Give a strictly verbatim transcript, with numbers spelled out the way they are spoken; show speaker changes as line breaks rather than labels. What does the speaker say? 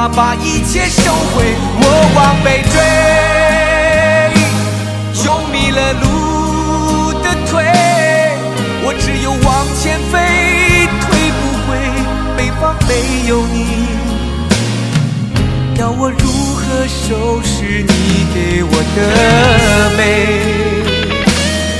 法把一切收回，我往北追，用迷了路的腿，我只有往前飞，退不回，北方没有你，要我如何收拾你给我的美？